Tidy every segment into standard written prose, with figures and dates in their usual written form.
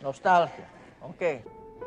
Nostalgie. Oké.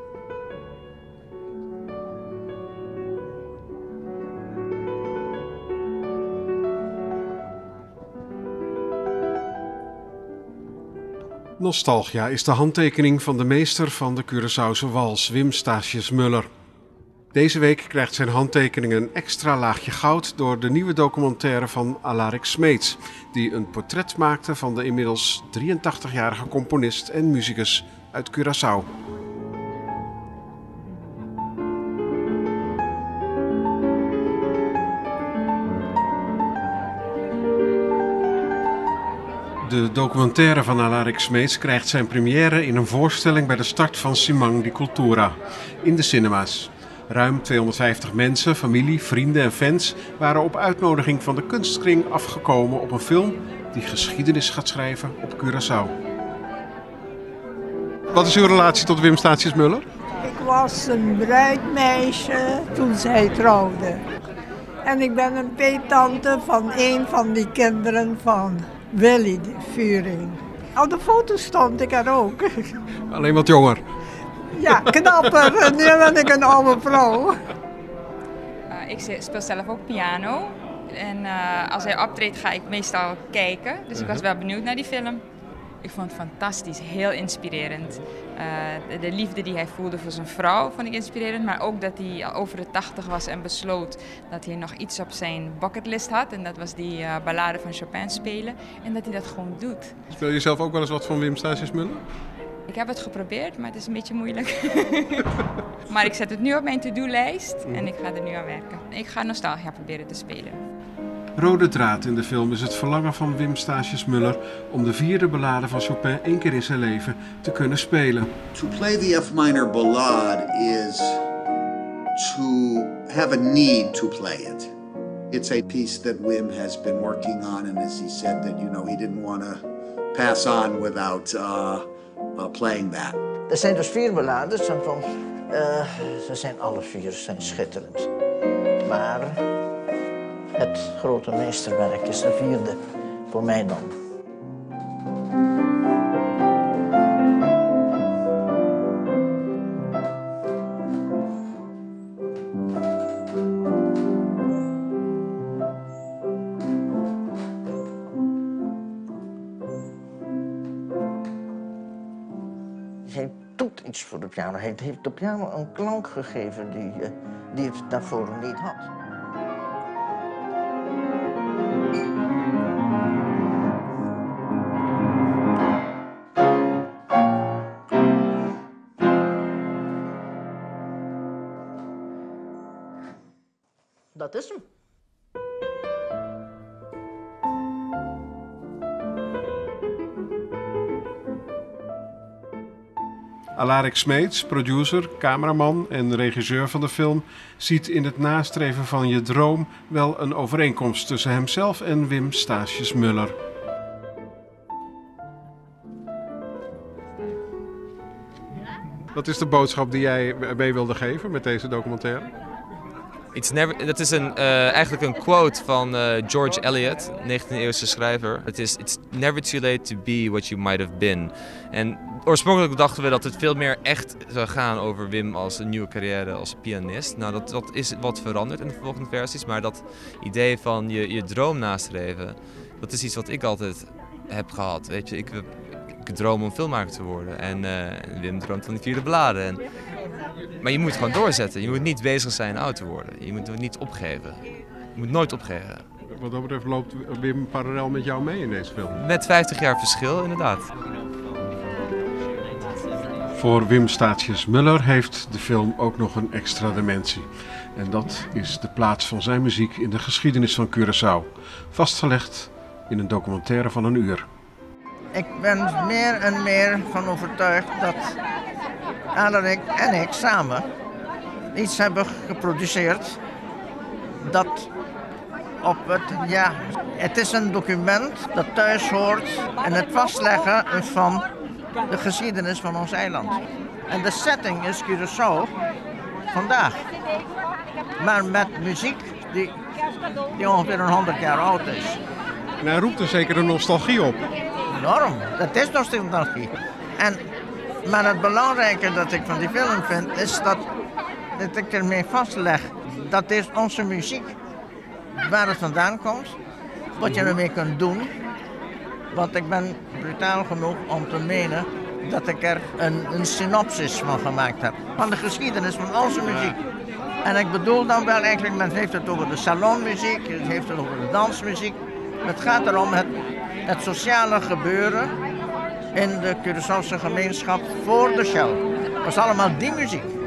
Nostalgia is de handtekening van de meester van de Curaçaose wals, Wim Statius Muller. Deze week krijgt zijn handtekening een extra laagje goud door de nieuwe documentaire van Alaric Smeets, die een portret maakte van de inmiddels 83-jarige componist en muzikus uit Curaçao. De documentaire van Alaric Smeets krijgt zijn première in een voorstelling bij de start van Simang di Cultura in de cinema's. Ruim 250 mensen, familie, vrienden en fans waren op uitnodiging van de Kunstkring afgekomen op een film die geschiedenis gaat schrijven op Curaçao. Wat is uw relatie tot Wim Statius Muller? Ik was een bruidmeisje toen zij trouwde. En ik ben een peettante van een van die kinderen van Willy de Vuring. Op de foto stond ik er ook. Alleen wat jonger. Ja, knapper. En nu ben ik een oude vrouw. Ik speel zelf ook piano. En als hij optreedt ga ik meestal kijken. Dus ik was wel benieuwd naar die film. Ik vond het fantastisch, heel inspirerend. De liefde die hij voelde voor zijn vrouw vond ik inspirerend. Maar ook dat hij al over de 80 was en besloot dat hij nog iets op zijn bucketlist had. En dat was die ballade van Chopin spelen. En dat hij dat gewoon doet. Speel je zelf ook wel eens wat van Wim Statius Muller? Ik heb het geprobeerd, maar het is een beetje moeilijk. Maar ik zet het nu op mijn to-do-lijst en ik ga er nu aan werken. Ik ga Nostalgia proberen te spelen. Rode draad in de film is het verlangen van Wim Statius Muller om de 4e ballade van Chopin 1 keer in zijn leven te kunnen spelen. To play the F minor ballade is to have a need to play it. It's a piece that Wim has been working on, and as he said that he didn't want to pass on without playing that. Er zijn dus 4 ballades en ze zijn alle 4 schitterend. Maar het grote meesterwerk is de 4e, voor mij dan. Hij doet iets voor de piano. Hij heeft de piano een klank gegeven die het daarvoor niet had. Dat is hem. Alaric Smeets, producer, cameraman en regisseur van de film, ziet in het nastreven van je droom wel een overeenkomst tussen hemzelf en Wim Statius Muller. Wat is de boodschap die jij mee wilde geven met deze documentaire? Dat is eigenlijk een quote van George Eliot, 19e-eeuwse schrijver. It's never too late to be what you might have been. En oorspronkelijk dachten we dat het veel meer echt zou gaan over Wim als een nieuwe carrière als pianist. Nou, dat is wat veranderd in de volgende versies. Maar dat idee van je droom nastreven, dat is iets wat ik altijd heb gehad. Weet je, ik droom om filmmaker te worden. En Wim droomt van die 4e ballade. Maar je moet gewoon doorzetten. Je moet niet bezig zijn oud te worden. Je moet niet opgeven. Je moet nooit opgeven. Wat dat betreft loopt Wim parallel met jou mee in deze film? Met 50 jaar verschil, inderdaad. Voor Wim Statius Muller heeft de film ook nog een extra dimensie. En dat is de plaats van zijn muziek in de geschiedenis van Curaçao. Vastgelegd in een documentaire van 1 uur. Ik ben meer en meer van overtuigd dat Alaric en ik samen iets hebben geproduceerd dat het is een document dat thuis hoort in het vastleggen van de geschiedenis van ons eiland. En de setting is Curaçao vandaag. Maar met muziek die ongeveer 100 jaar oud is. En hij roept er zeker een nostalgie op. Enorm, dat is nostalgie. En Maar het belangrijke dat ik van die film vind, is dat ik ermee vastleg. Dat is onze muziek. Waar het vandaan komt, wat je ermee kunt doen. Want ik ben brutaal genoeg om te menen dat ik er een synopsis van gemaakt heb. Van de geschiedenis van onze muziek. En ik bedoel dan wel eigenlijk, men heeft het over de salonmuziek, het heeft het over de dansmuziek. Het gaat erom het sociale gebeuren in de Curaçaose gemeenschap voor de Shell. Het was allemaal die muziek.